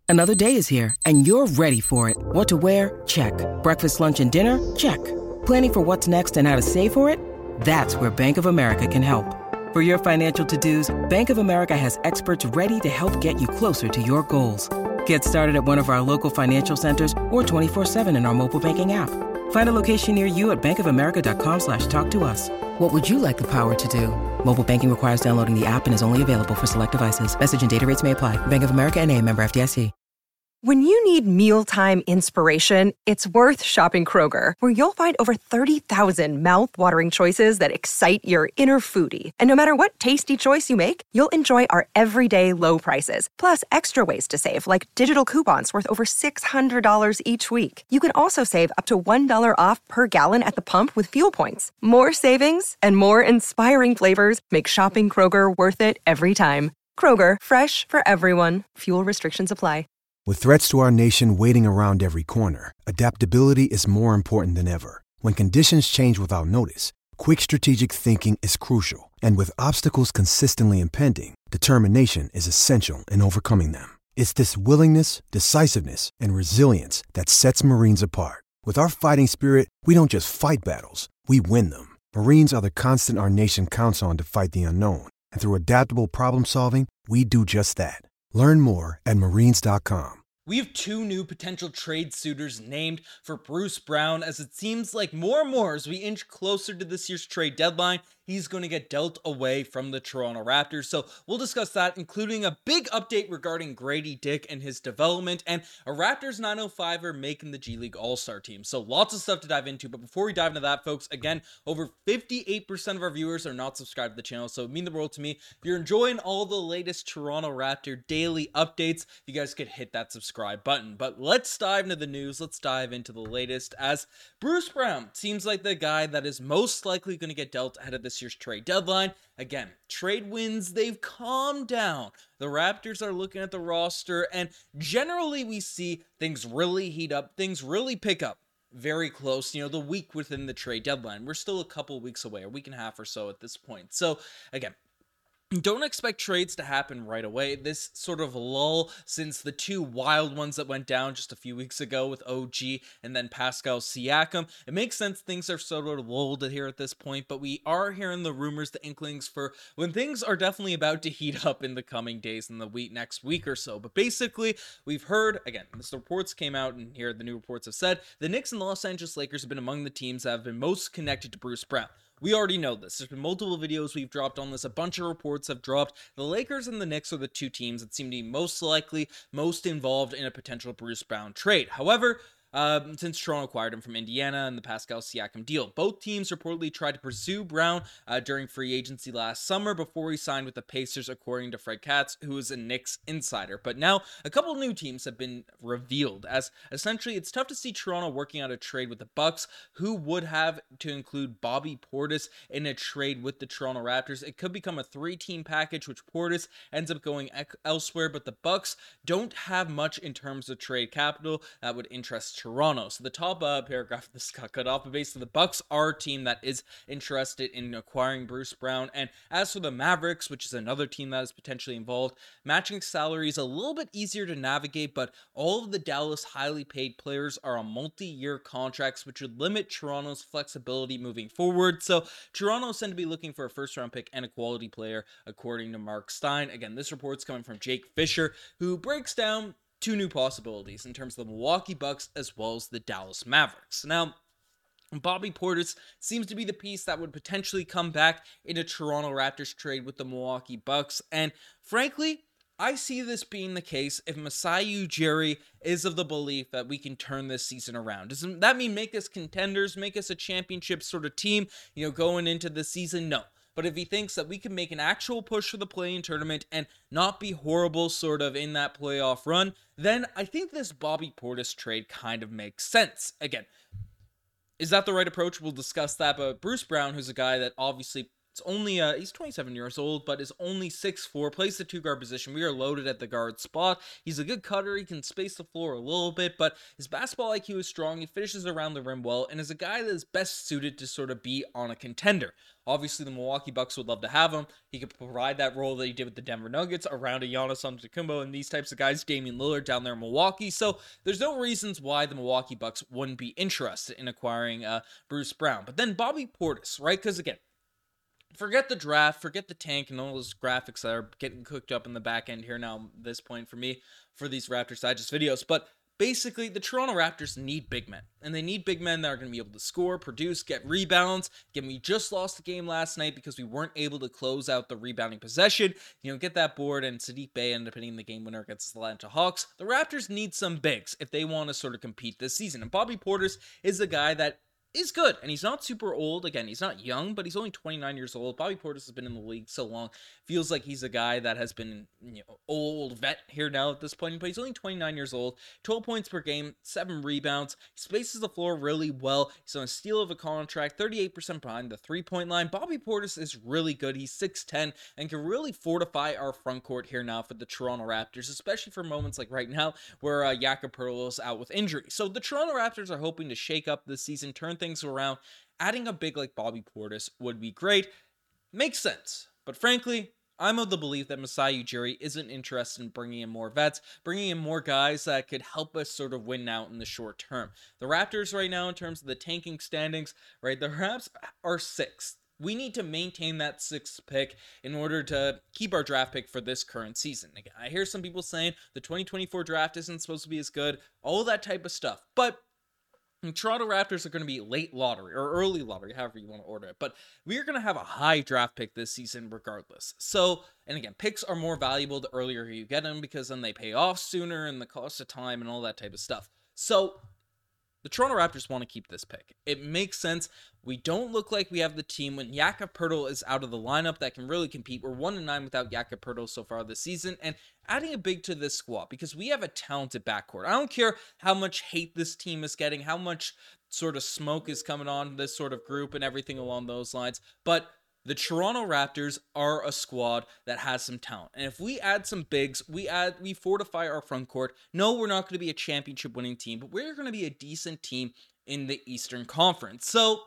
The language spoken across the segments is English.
Another day is here, and you're ready for it. What to wear? Check. Breakfast, lunch, and dinner? Check. Planning for what's next and how to save for it? That's where Bank of America can help. For your financial to-dos, Bank of America has experts ready to help get you closer to your goals. Get started at one of our local financial centers or 24/7 in our mobile banking app. Find a location near you at bankofamerica.com/talktous. What would you like the power to do? Mobile banking requires downloading the app and is only available for select devices. Message and data rates may apply. Bank of America N.A., member FDIC. When you need mealtime inspiration, it's worth shopping Kroger, where you'll find over 30,000 mouth-watering choices that excite your inner foodie. And no matter what tasty choice you make, you'll enjoy our everyday low prices, plus extra ways to save, like digital coupons worth over $600 each week. You can also save up to $1 off per gallon at the pump with fuel points. More savings and more inspiring flavors make shopping Kroger worth it every time. Kroger, fresh for everyone. Fuel restrictions apply. With threats to our nation waiting around every corner, adaptability is more important than ever. When conditions change without notice, quick strategic thinking is crucial. And with obstacles consistently impending, determination is essential in overcoming them. It's this willingness, decisiveness, and resilience that sets Marines apart. With our fighting spirit, we don't just fight battles, we win them. Marines are the constant our nation counts on to fight the unknown. And through adaptable problem solving, we do just that. Learn more at marines.com. We have two new potential trade suitors named for Bruce Brown, as it seems like more and more as we inch closer to this year's trade deadline, he's going to get dealt away from the Toronto Raptors. So we'll discuss that, including a big update regarding Grady Dick and his development, and a Raptors 905er making the G League All-Star team. So lots of stuff to dive into, but before we dive into that, folks, again, over 58% of our viewers are not subscribed to the channel, so it means the world to me. If you're enjoying all the latest Toronto Raptor daily updates, you guys could hit that subscribe button. But let's dive into the news. Let's dive into the latest, as Bruce Brown seems like the guy that is most likely going to get dealt ahead of this year's trade deadline. Again, trade wins, they've calmed down. The Raptors are looking at the roster, and generally we see things really heat up, things really pick up very close, the week within the trade deadline. We're still a couple weeks away, a week and a half or so at this point. So again, don't expect trades to happen right away. This sort of lull since the two wild ones that went down just a few weeks ago with OG and then Pascal Siakam. It makes sense things are sort of lulled here at this point, but we are hearing the rumors, the inklings for when things are definitely about to heat up in the coming days in the next week or so. But basically, we've heard, again, the reports came out, and here the new reports have said, the Knicks and the Los Angeles Lakers have been among the teams that have been most connected to Bruce Brown. We already know this. There's been multiple videos we've dropped on this. A bunch of reports have dropped. The Lakers and the Knicks are the two teams that seem to be most likely, most involved in a potential Bruce Brown trade. However, since Toronto acquired him from Indiana and the Pascal Siakam deal, both teams reportedly tried to pursue Brown during free agency last summer before he signed with the Pacers, according to Fred Katz, who is a Knicks insider. But now a couple new teams have been revealed, as essentially it's tough to see Toronto working out a trade with the Bucks, who would have to include Bobby Portis in a trade with the Toronto Raptors. It could become a three-team package, which Portis ends up going elsewhere, but the Bucks don't have much in terms of trade capital that would interest Toronto. So the top paragraph of this got cut off, but basically the Bucks are a team that is interested in acquiring Bruce Brown. And as for the Mavericks, which is another team that is potentially involved, matching salaries a little bit easier to navigate, but all of the Dallas highly paid players are on multi-year contracts, which would limit Toronto's flexibility moving forward. So Toronto is said to be looking for a first-round pick and a quality player, according to Mark Stein. Again, this report's coming from Jake Fisher, who breaks down two new possibilities in terms of the Milwaukee Bucks as well as the Dallas Mavericks. Now, Bobby Portis seems to be the piece that would potentially come back in a Toronto Raptors trade with the Milwaukee Bucks, and frankly, I see this being the case if Masai Ujiri is of the belief that we can turn this season around. Doesn't that mean make us contenders, make us a championship sort of team, going into the season? No. But if he thinks that we can make an actual push for the play-in tournament and not be horrible sort of in that playoff run, then I think this Bobby Portis trade kind of makes sense. Again, is that the right approach? We'll discuss that. But Bruce Brown, who's a guy that obviously It's only he's 27 years old, but is only 6'4", plays the 2 guard position. We are loaded at the guard spot. He's a good cutter. He can space the floor a little bit, but his basketball IQ is strong. He finishes around the rim well, and is a guy that is best suited to sort of be on a contender. Obviously, the Milwaukee Bucks would love to have him. He could provide that role that he did with the Denver Nuggets around a Giannis Antetokounmpo and these types of guys, Damian Lillard down there in Milwaukee. So there's no reasons why the Milwaukee Bucks wouldn't be interested in acquiring Bruce Brown. But then Bobby Portis, right? Because again, forget the draft, forget the tank, and all those graphics that are getting cooked up in the back end here now at this point for me for these Raptors Digest videos. But basically, the Toronto Raptors need big men, and they need big men that are going to be able to score, produce, get rebounds. Again, we just lost the game last night because we weren't able to close out the rebounding possession, get that board, and Saddiq Bey ended up hitting the game winner against the Atlanta Hawks. The Raptors need some bigs if they want to sort of compete this season, and Bobby Portis is a guy that is good, and he's not super old. Again, he's not young, but he's only 29 years old. Bobby Portis has been in the league so long. Feels like he's a guy that has been, old vet here now at this point, but he's only 29 years old. 12 points per game, 7 rebounds. He spaces the floor really well. He's on a steal of a contract, 38% behind the three-point line. Bobby Portis is really good. He's 6'10", and can really fortify our front court here now for the Toronto Raptors, especially for moments like right now where Jakob Poeltl is out with injury. So the Toronto Raptors are hoping to shake up this season, turn things around. Adding a big like Bobby Portis would be great. Makes sense. But frankly, I'm of the belief that Masai Ujiri isn't interested in bringing in more vets, bringing in more guys that could help us sort of win out in the short term. The Raptors right now, in terms of the tanking standings, right, the Raps are 6th. We need to maintain that 6th pick in order to keep our draft pick for this current season. Again, I hear some people saying the 2024 draft isn't supposed to be as good, all that type of stuff. But the Toronto Raptors are going to be late lottery or early lottery, however you want to order it. But we are going to have a high draft pick this season regardless. So, and again, picks are more valuable the earlier you get them because then they pay off sooner and the cost of time and all that type of stuff. So, the Toronto Raptors want to keep this pick. It makes sense. We don't look like we have the team when Jakob Poeltl is out of the lineup that can really compete. We're 1-9 without Jakob Poeltl so far this season, and adding a big to this squad because we have a talented backcourt. I don't care how much hate this team is getting, how much sort of smoke is coming on this sort of group and everything along those lines, but the Toronto Raptors are a squad that has some talent. And if we add some bigs, we fortify our front court. No, we're not going to be a championship winning team, but we're going to be a decent team in the Eastern Conference. So,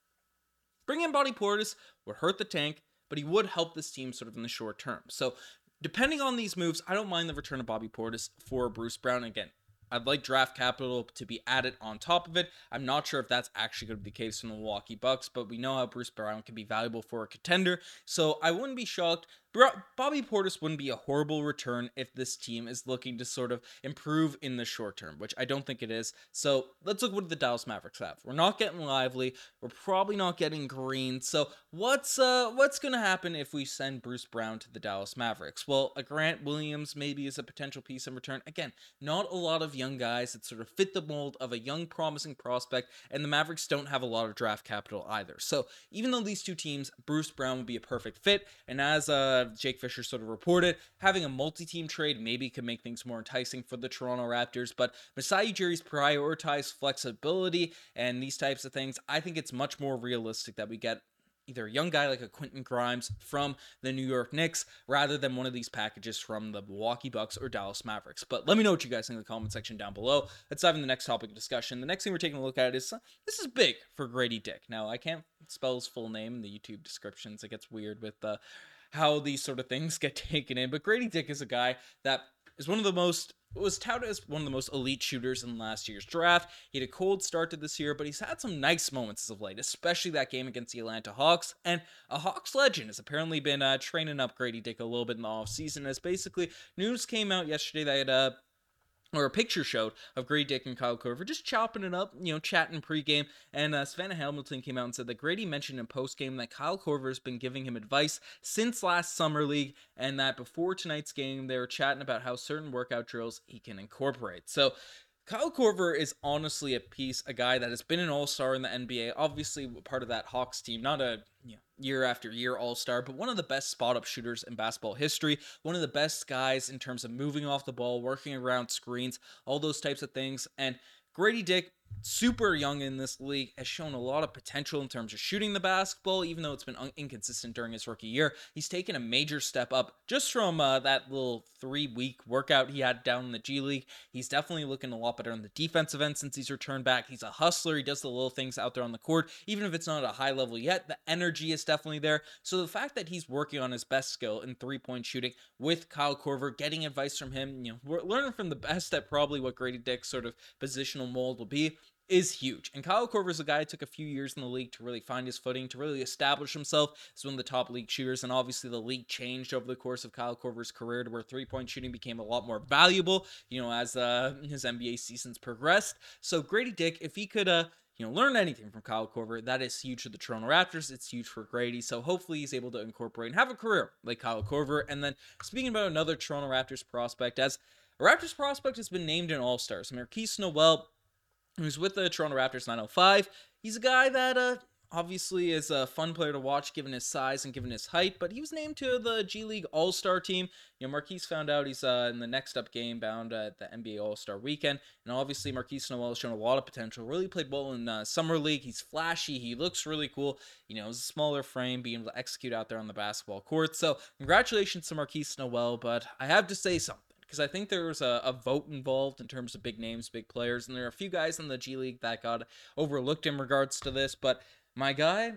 bringing in Bobby Portis would hurt the tank, but he would help this team sort of in the short term. So, depending on these moves, I don't mind the return of Bobby Portis for Bruce Brown. Again, I'd like draft capital to be added on top of it. I'm not sure if that's actually going to be the case from the Milwaukee Bucks, but we know how Bruce Brown can be valuable for a contender, so I wouldn't be shocked. Bobby Portis wouldn't be a horrible return if this team is looking to sort of improve in the short term, which I don't think it is. So let's look what the Dallas Mavericks have. We're not getting Lively. We're probably not getting Green. So what's going to happen if we send Bruce Brown to the Dallas Mavericks? Well, a Grant Williams maybe is a potential piece in return. Again, not a lot of young guys that sort of fit the mold of a young promising prospect, and the Mavericks don't have a lot of draft capital either. So even though these two teams, Bruce Brown would be a perfect fit, and as Jake Fisher sort of reported, having a multi-team trade maybe could make things more enticing for the Toronto Raptors, but Masai Ujiri's prioritized flexibility and these types of things, I think it's much more realistic that we get either a young guy like a Quentin Grimes from the New York Knicks rather than one of these packages from the Milwaukee Bucks or Dallas Mavericks. But let me know what you guys think in the comment section down below. Let's dive into the next topic of discussion. The next thing we're taking a look at is, this is big for Grady Dick. Now, I can't spell his full name in the YouTube descriptions. It gets weird with how these sort of things get taken in, but Grady Dick is a guy that is was touted as one of the most elite shooters in last year's draft. He had a cold start to this year, but he's had some nice moments as of late, especially that game against the Atlanta Hawks. And a Hawks legend has apparently been training up Grady Dick a little bit in the offseason, as basically news came out yesterday that or a picture showed of Grady Dick and Kyle Korver just chopping it up, chatting pregame. And Savannah Hamilton came out and said that Grady mentioned in postgame that Kyle Korver has been giving him advice since last summer league, and that before tonight's game, they were chatting about how certain workout drills he can incorporate. So Kyle Korver is honestly a guy that has been an all-star in the NBA, obviously part of that Hawks team, not a year after year all-star, but one of the best spot-up shooters in basketball history, one of the best guys in terms of moving off the ball, working around screens, all those types of things. And Grady Dick super young in this league, has shown a lot of potential in terms of shooting the basketball, even though it's been inconsistent during his rookie year. He's taken a major step up just from that little 3-week workout he had down in the G League. He's definitely looking a lot better on the defensive end since he's returned back. He's a hustler. He does the little things out there on the court, even if it's not at a high level yet. The energy is definitely there. So the fact that he's working on his best skill in three-point shooting with Kyle Korver, getting advice from him, we're learning from the best at probably what Grady Dick's sort of positional mold will be, is huge. And Kyle Korver is a guy who took a few years in the league to really find his footing, to really establish himself as one of the top league shooters. And obviously the league changed over the course of Kyle Korver's career to where three-point shooting became a lot more valuable, as his NBA seasons progressed. So Grady Dick, if he could, learn anything from Kyle Korver, that is huge for the Toronto Raptors. It's huge for Grady. So hopefully he's able to incorporate and have a career like Kyle Korver. And then speaking about another Toronto Raptors prospect, as a Raptors prospect has been named an All-Star. So Markquis Nowell, who's with the Toronto Raptors 905. He's a guy that obviously is a fun player to watch given his size and given his height, but he was named to the G League All-Star team. Markquis found out he's in the next up game bound at the NBA All-Star weekend, and obviously Markquis Nowell has shown a lot of potential. Really played well in Summer League. He's flashy. He looks really cool. He's a smaller frame, being able to execute out there on the basketball court. So congratulations to Markquis Nowell, but I have to say something, because I think there was a vote involved in terms of big names, big players, and there are a few guys in the G League that got overlooked in regards to this, but my guy,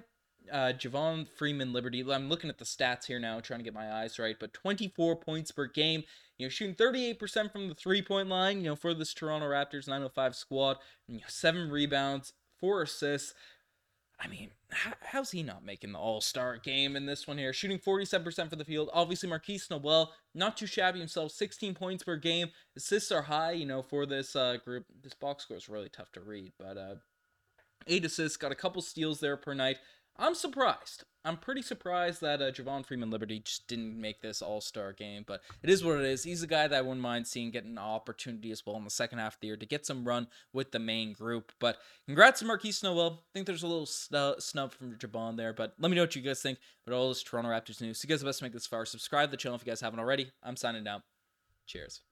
Javon Freeman Liberty, I'm looking at the stats here now, trying to get my eyes right, but 24 points per game, shooting 38% from the three-point line, for this Toronto Raptors 905 squad, and 7 rebounds, 4 assists. I mean, how's he not making the All-Star game in this one here? Shooting 47% for the field. Obviously, Markquis Nowell, not too shabby himself. 16 points per game. Assists are high, for this group. This box score is really tough to read, but 8 assists, got a couple steals there per night. I'm surprised. I'm pretty surprised that Javon Freeman Liberty just didn't make this All-Star game, but it is what it is. He's a guy that I wouldn't mind seeing get an opportunity as well in the second half of the year to get some run with the main group. But congrats to Markquis Nowell. I think there's a little snub from Javon there, but let me know what you guys think about all this Toronto Raptors news. So you guys are best to make this far. Subscribe to the channel if you guys haven't already. I'm signing out. Cheers.